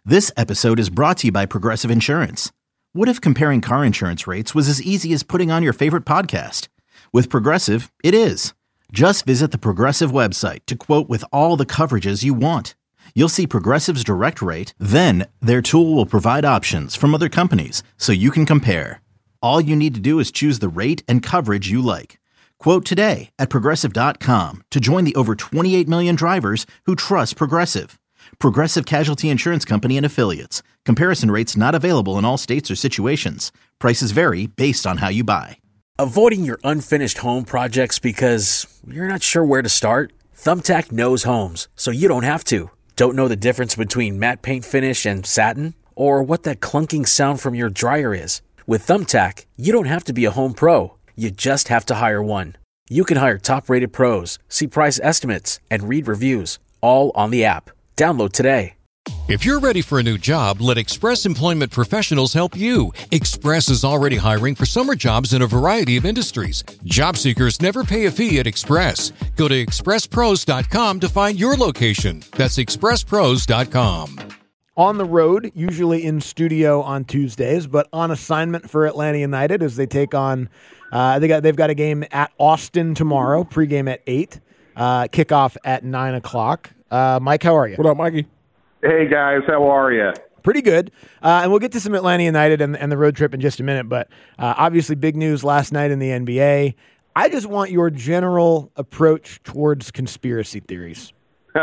This episode is brought to you by Progressive Insurance. What if comparing car insurance rates was as easy as putting on your favorite podcast? With Progressive, it is. Just visit the Progressive website to quote with all the coverages you want. You'll see Progressive's direct rate, then their tool will provide options from other companies so you can compare. All you need to do is choose the rate and coverage you like. Quote today at Progressive.com to join the over 28 million drivers who trust Progressive. Progressive Casualty Insurance Company and Affiliates. Comparison rates not available in all states or situations. Prices vary based on how you buy. Avoiding your unfinished home projects because you're not sure where to start? Thumbtack knows homes, so you don't have to. Don't know the difference between matte paint finish and satin? Or what that clunking sound from your dryer is? With Thumbtack, you don't have to be a home pro. You just have to hire one. You can hire top-rated pros, see price estimates, and read reviews, all on the app. Download today. If you're ready for a new job, let Express Employment Professionals help you. Express is already hiring for summer jobs in a variety of industries. Job seekers never pay a fee at Express. Go to expresspros.com to find your location. That's expresspros.com. On the road, usually in studio on Tuesdays, but on assignment for Atlanta United as they take on, they've got a game at Austin tomorrow, pregame at 8, kickoff at 9 o'clock. Mike, how are you? What up, Mikey? Hey, guys. How are you? Pretty good. And we'll get to some Atlanta United and the road trip in just a minute, but obviously big news last night in the NBA. I just want your general approach towards conspiracy theories.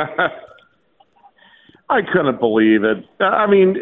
I couldn't believe it. I mean,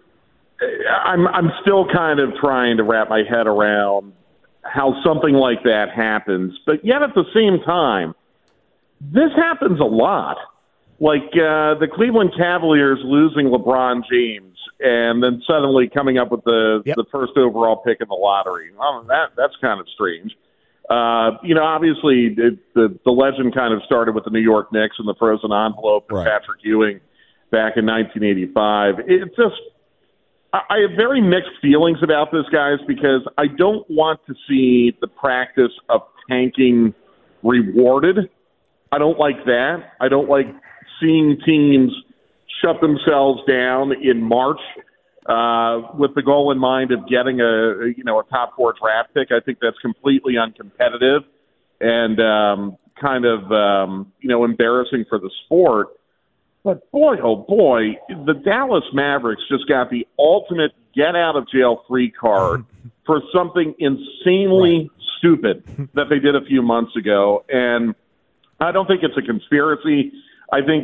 I'm still kind of trying to wrap my head around how something like that happens, but yet at the same time, this happens a lot. Like the Cleveland Cavaliers losing LeBron James and then suddenly coming up with the first overall pick in the lottery. Well, that's kind of strange. Obviously the legend kind of started with the New York Knicks and the frozen envelope and Patrick Ewing back in 1985. It's just I have very mixed feelings about this, guys, because I don't want to see the practice of tanking rewarded. I don't like that. I don't like seeing teams shut themselves down in March with the goal in mind of getting a top 4 draft pick. I think that's completely uncompetitive and kind of embarrassing for the sport. But boy, oh boy, the Dallas Mavericks just got the ultimate get-out-of-jail-free card for something insanely stupid that they did a few months ago. And I don't think it's a conspiracy. I think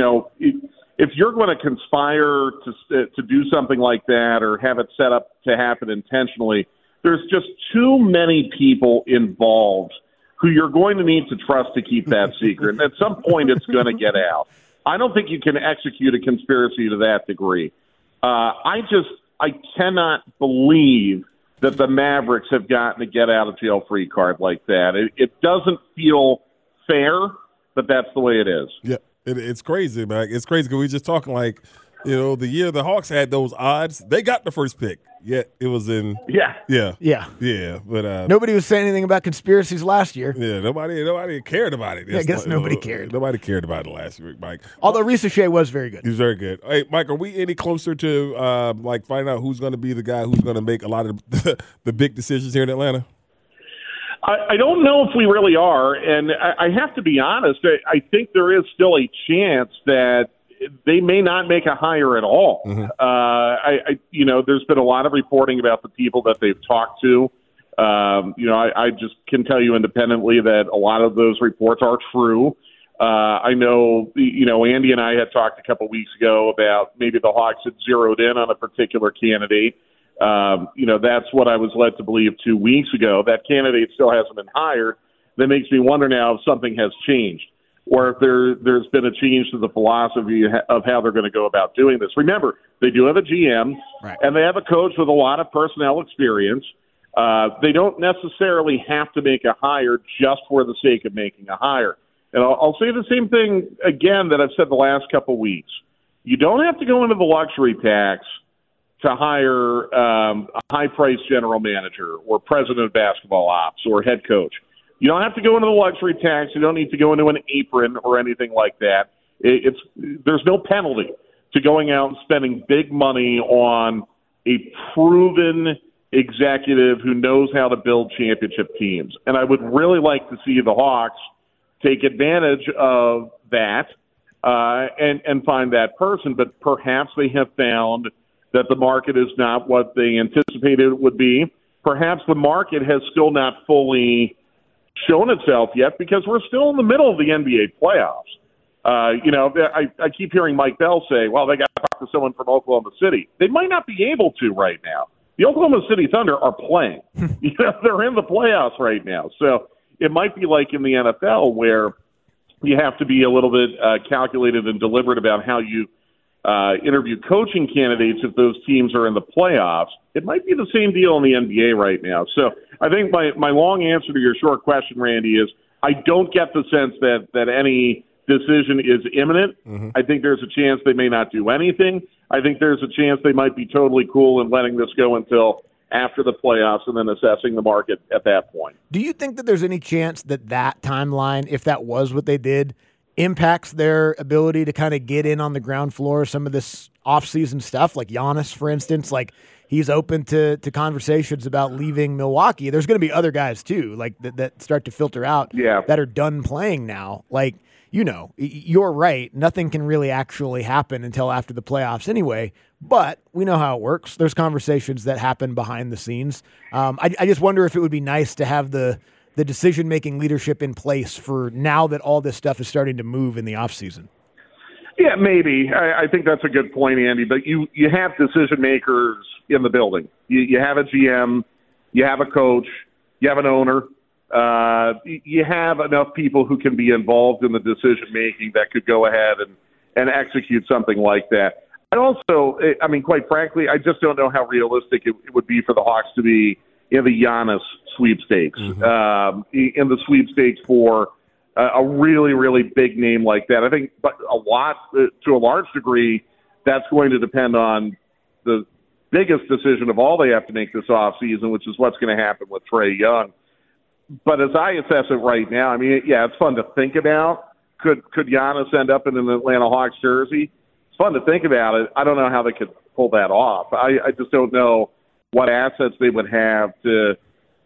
if you're going to conspire to do something like that or have it set up to happen intentionally, there's just too many people involved who you're going to need to trust to keep that secret. And at some point, it's going to get out. I don't think you can execute a conspiracy to that degree. I cannot believe that the Mavericks have gotten a get-out-of-jail-free card like that. It doesn't feel fair, but that's the way it is. Yeah, it's crazy, man. It's crazy because we just talking like, the year the Hawks had those odds, they got the first pick. Yeah, it was in. Yeah. But nobody was saying anything about conspiracies last year. Yeah, nobody cared about it. I guess nobody cared. Nobody cared about it last week, Mike. Although Ricochet was very good. He was very good. Hey, Mike, are we any closer to finding out who's going to be the guy who's going to make a lot of the big decisions here in Atlanta? I don't know if we really are, and I have to be honest. I think there is still a chance that they may not make a hire at all. Mm-hmm. There's been a lot of reporting about the people that they've talked to. I just can tell you independently that a lot of those reports are true. I know, Andy and I had talked a couple weeks ago about maybe the Hawks had zeroed in on a particular candidate. That's what I was led to believe 2 weeks ago. That candidate still hasn't been hired. That makes me wonder now if something has changed or if there's been a change to the philosophy of how they're going to go about doing this. Remember, they do have a GM, and they have a coach with a lot of personnel experience. They don't necessarily have to make a hire just for the sake of making a hire. And I'll say the same thing again that I've said the last couple weeks. You don't have to go into the luxury tax to hire a high-priced general manager or president of basketball ops or head coach. You don't have to go into the luxury tax. You don't need to go into an apron or anything like that. There's no penalty to going out and spending big money on a proven executive who knows how to build championship teams. And I would really like to see the Hawks take advantage of that and find that person. But perhaps they have found that the market is not what they anticipated it would be. Perhaps the market has still not fully shown itself yet because we're still in the middle of the NBA playoffs. I keep hearing Mike Bell say, well, they got to talk to someone from Oklahoma City. They might not be able to right now. The Oklahoma City Thunder are playing. They're in the playoffs right now. So it might be like in the NFL where you have to be a little bit calculated and deliberate about how you interview coaching candidates if those teams are in the playoffs. It might be the same deal in the NBA right now. So I think my long answer to your short question, Randy, is I don't get the sense that any decision is imminent. Mm-hmm. I think there's a chance they may not do anything. I think there's a chance they might be totally cool in letting this go until after the playoffs and then assessing the market at that point. Do you think that there's any chance that timeline, if that was what they did, impacts their ability to kind of get in on the ground floor of some of this offseason stuff, like Giannis, for instance? Like, he's open to conversations about leaving Milwaukee. There's going to be other guys, too, like that start to filter out that are done playing now. Like, you're right. Nothing can really actually happen until after the playoffs anyway, but we know how it works. There's conversations that happen behind the scenes. I just wonder if it would be nice to have the decision-making leadership in place for now that all this stuff is starting to move in the offseason. Yeah, maybe. I think that's a good point, Andy, but you have decision-makers in the building. You have a GM, you have a coach, you have an owner. You have enough people who can be involved in the decision-making that could go ahead and execute something like that. And also, quite frankly, I just don't know how realistic it would be for the Hawks to be in the Giannis sweepstakes, in the sweepstakes for a really, really big name like that. I think to a large degree, that's going to depend on the biggest decision of all they have to make this offseason, which is what's going to happen with Trae Young. But as I assess it right now, it's fun to think about. Could Giannis end up in an Atlanta Hawks jersey? It's fun to think about it. I don't know how they could pull that off. I just don't know what assets they would have to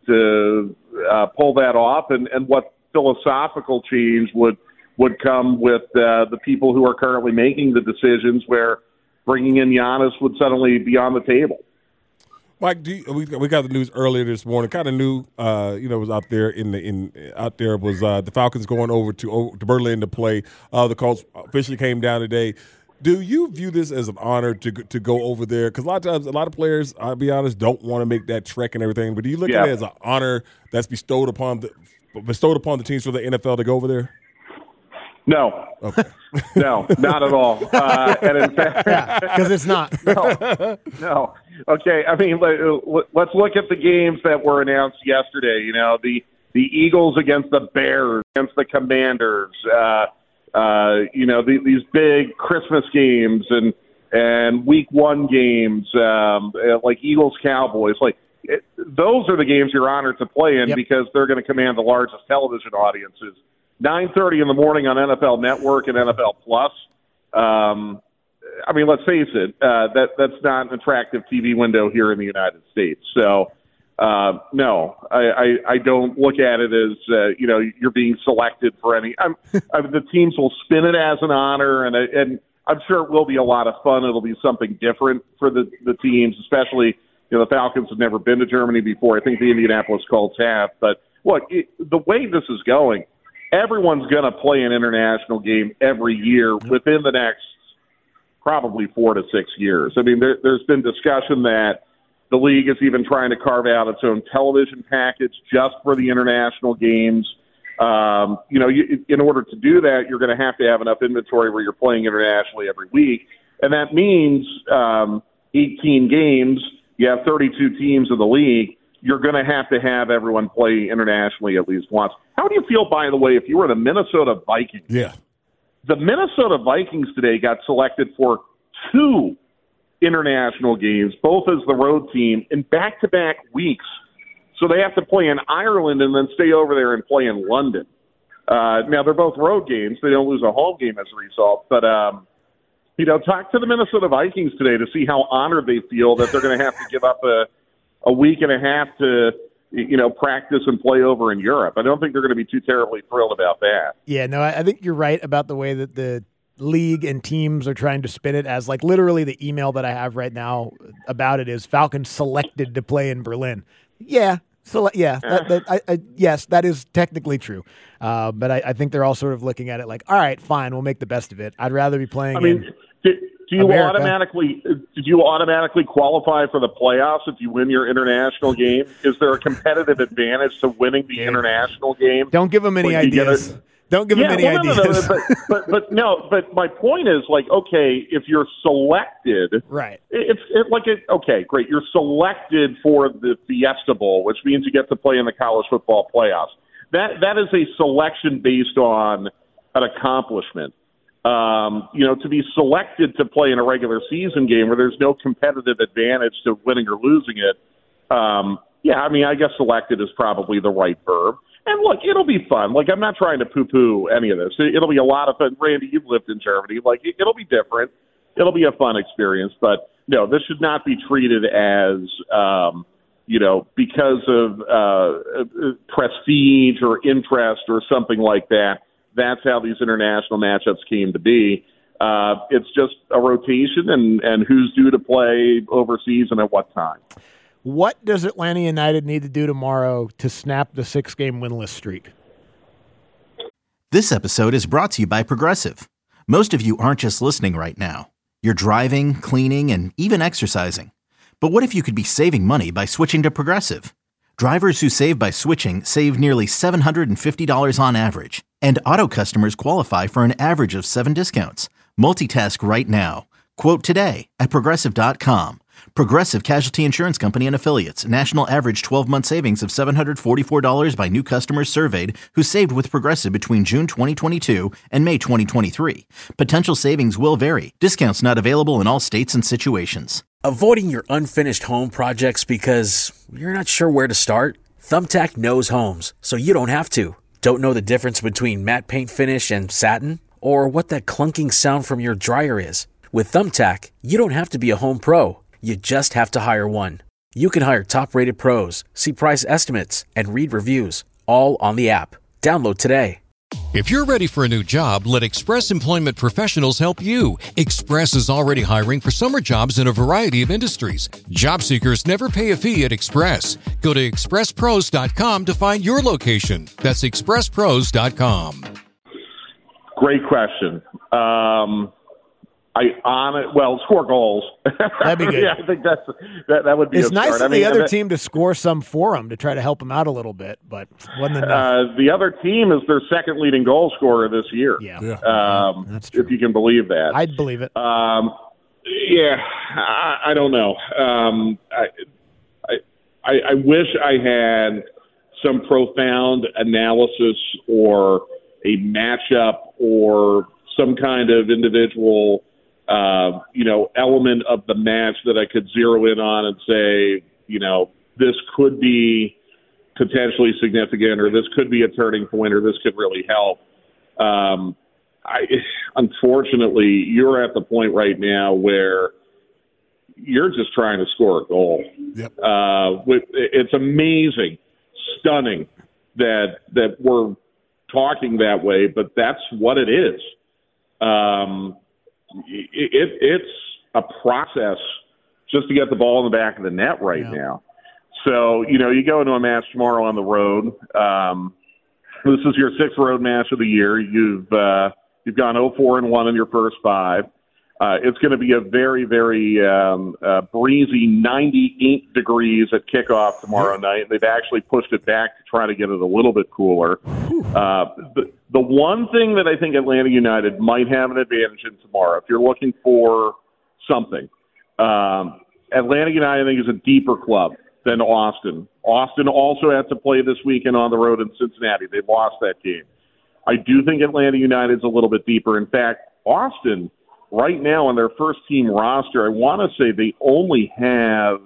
pull that off and what philosophical change would come with the people who are currently making the decisions where bringing in Giannis would suddenly be on the table. Mike, we got the news earlier this morning. Kind of new, was out there was the Falcons going over to Berlin to play. The Colts officially came down today. Do you view this as an honor to go over there? Because a lot of times, a lot of players, I'll be honest, don't want to make that trek and everything. But do you look at it as an honor that's bestowed upon the teams for the NFL to go over there? No. Okay. No, not at all. And in fact, because it's not. No. Okay. Let's look at the games that were announced yesterday. The Eagles against the Bears, against the Commanders. These big Christmas games and Week 1 games, like Eagles Cowboys. Those are the games you're honored to play in because they're going to command the largest television audiences. 9:30 in the morning on NFL Network and NFL Plus. Let's face it, that's not an attractive TV window here in the United States. So, no, I don't look at it as you're being selected for any. The teams will spin it as an honor, and I'm sure it will be a lot of fun. It'll be something different for the teams, especially the Falcons have never been to Germany before. I think the Indianapolis Colts have, but look, the way this is going. Everyone's going to play an international game every year within the next probably 4 to 6 years. There's been discussion that the league is even trying to carve out its own television package just for the international games. In order to do that, you're going to have enough inventory where you're playing internationally every week. And that means 18 games. You have 32 teams in the league. You're going to have everyone play internationally at least once. How do you feel, by the way, if you were the Minnesota Vikings? Yeah. The Minnesota Vikings today got selected for 2 international games, both as the road team, in back-to-back weeks. So they have to play in Ireland and then stay over there and play in London. Now, they're both road games. They don't lose a home game as a result. But, talk to the Minnesota Vikings today to see how honored they feel that they're going to have to give up a week and a half to, practice and play over in Europe. I don't think they're going to be too terribly thrilled about that. Yeah, no, I think you're right about the way that the league and teams are trying to spin it as, like, literally the email that I have right now about it is Falcons selected to play in Berlin. Yeah. So yes, that is technically true. But I think they're all sort of looking at it like, all right, fine, we'll make the best of it. I'd rather be playing do you automatically qualify for the playoffs if you win your international game? Is there a competitive advantage to winning the international game? Don't give them any ideas. Don't give them any ideas. No, but my point is, like, okay, if you're selected, right? Okay, great. You're selected for the Fiesta Bowl, which means you get to play in the college football playoffs. That is a selection based on an accomplishment. To be selected to play in a regular season game where there's no competitive advantage to winning or losing it. I guess selected is probably the right verb. And look, it'll be fun. Like, I'm not trying to poo-poo any of this. It'll be a lot of fun. Randy, you've lived in Germany. Like, it'll be different. It'll be a fun experience. But, no, this should not be treated as, because of prestige or interest or something like that. That's how these international matchups came to be. It's just a rotation and who's due to play overseas and at what time. What does Atlanta United need to do tomorrow to snap the 6-game winless streak? This episode is brought to you by Progressive. Most of you aren't just listening right now. You're driving, cleaning, and even exercising. But what if you could be saving money by switching to Progressive? Drivers who save by switching save nearly $750 on average. And auto customers qualify for an average of 7 discounts. Multitask right now. Quote today at Progressive.com. Progressive Casualty Insurance Company and Affiliates. National average 12-month savings of $744 by new customers surveyed who saved with Progressive between June 2022 and May 2023. Potential savings will vary. Discounts not available in all states and situations. Avoiding your unfinished home projects because you're not sure where to start? Thumbtack knows homes, so you don't have to. Don't know the difference between matte paint finish and satin? Or what that clunking sound from your dryer is? With Thumbtack, you don't have to be a home pro. You just have to hire one. You can hire top-rated pros, see price estimates, and read reviews, all on the app. Download today. If you're ready for a new job, let Express Employment Professionals help you. Express is already hiring for summer jobs in a variety of industries. Job seekers never pay a fee at Express. Go to expresspros.com to find your location. That's expresspros.com. Great question. Score goals. That'd be good. Yeah, I think that would be. It's a nice start. of the other team to score some for them to try to help them out a little bit, but wasn't enough. The other team is their second leading goal scorer this year. Yeah. That's true. If you can believe that, I'd believe it. I don't know. I wish I had some profound analysis or a matchup or some kind of individual element of the match that I could zero in on and say, this could be potentially significant, or this could be a turning point, or this could really help. Unfortunately, you're at the point right now where you're just trying to score a goal. Yep. It's amazing, stunning that we're talking that way, but that's what it is. It's a process just to get the ball in the back of the net right now. So, you go into a match tomorrow on the road. This is your 6th road match of the year. You've gone 0-4-1 in your first 5. It's going to be a very, very breezy 98 degrees at kickoff tomorrow night. They've actually pushed it back to try to get it a little bit cooler. The one thing that I think Atlanta United might have an advantage in tomorrow, if you're looking for something, Atlanta United, I think, is a deeper club than Austin. Austin also had to play this weekend on the road in Cincinnati. They lost that game. I do think Atlanta United's a little bit deeper. In fact, Austin, right now on their first-team roster, I want to say they only have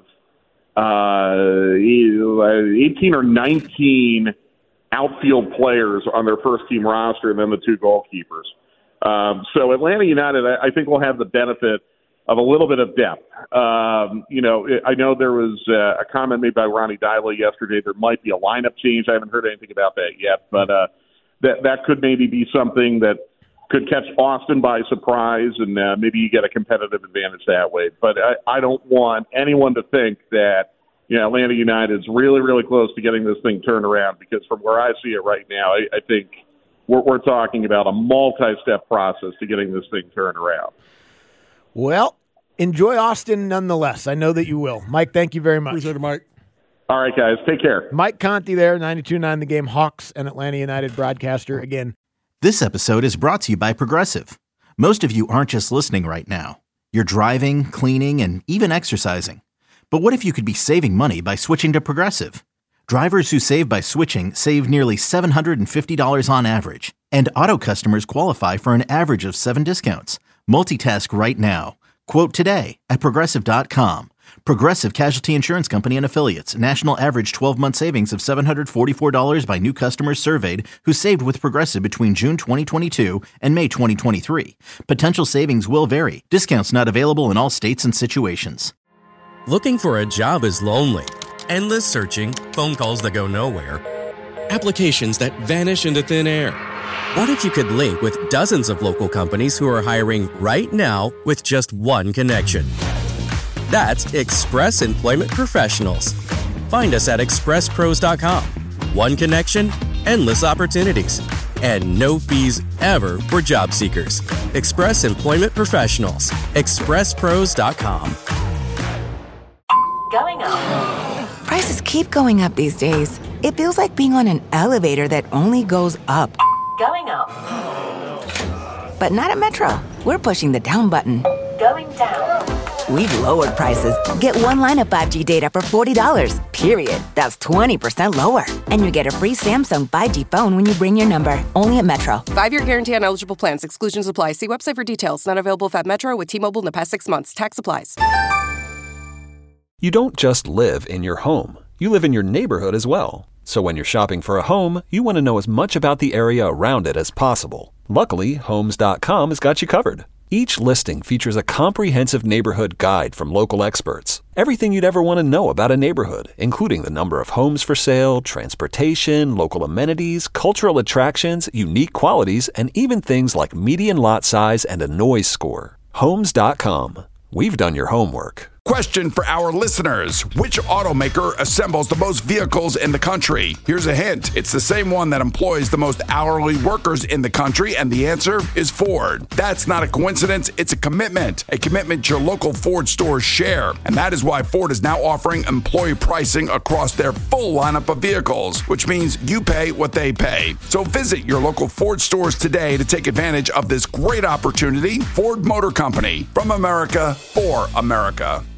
18 or 19 outfield players on their first-team roster and then the 2 goalkeepers. So Atlanta United, I think, will have the benefit of a little bit of depth. I know there was a comment made by Ronnie Deila yesterday. There might be a lineup change. I haven't heard anything about that yet, but that could maybe be something that could catch Austin by surprise, and maybe you get a competitive advantage that way. But I don't want anyone to think that Atlanta United is really, really close to getting this thing turned around, because from where I see it right now, I think we're talking about a multi-step process to getting this thing turned around. Well, enjoy Austin nonetheless. I know that you will. Mike, thank you very much. Appreciate it, Mike. All right, guys. Take care. Mike Conti there, 92.9 The Game, Hawks and Atlanta United broadcaster. Again, This episode is brought to you by Progressive. Most of you aren't just listening right now. You're driving, cleaning, and even exercising. But what if you could be saving money by switching to Progressive? Drivers who save by switching save nearly $750 on average. And auto customers qualify for an average of 7 discounts. Multitask right now. Quote today at Progressive.com. Progressive Casualty Insurance Company and Affiliates. National average 12-month savings of $744 by new customers surveyed who saved with Progressive between June 2022 and May 2023. Potential savings will vary. Discounts not available in all states and situations. Looking for a job is lonely. Endless searching, phone calls that go nowhere, applications that vanish into thin air. What if you could link with dozens of local companies who are hiring right now with just one connection? That's Express Employment Professionals. Find us at expresspros.com. One connection, endless opportunities, and no fees ever for job seekers. Express Employment Professionals. expresspros.com. Going up. Prices keep going up these days. It feels like being on an elevator that only goes up. Going up. But not at Metro. We're pushing the down button. Going down. We've lowered prices. Get one line of 5G data for $40, period. That's 20% lower. And you get a free Samsung 5G phone when you bring your number. Only at Metro. 5-year guarantee on eligible plans. Exclusions apply. See website for details. Not available at Metro with T-Mobile in the past 6 months. Tax applies. You don't just live in your home. You live in your neighborhood as well. So when you're shopping for a home, you want to know as much about the area around it as possible. Luckily, Homes.com has got you covered. Each listing features a comprehensive neighborhood guide from local experts. Everything you'd ever want to know about a neighborhood, including the number of homes for sale, transportation, local amenities, cultural attractions, unique qualities, and even things like median lot size and a noise score. Homes.com. We've done your homework. Question for our listeners. Which automaker assembles the most vehicles in the country? Here's a hint. It's the same one that employs the most hourly workers in the country, and the answer is Ford. That's not a coincidence. It's a commitment your local Ford stores share. And that is why Ford is now offering employee pricing across their full lineup of vehicles, which means you pay what they pay. So visit your local Ford stores today to take advantage of this great opportunity. Ford Motor Company, from America for America.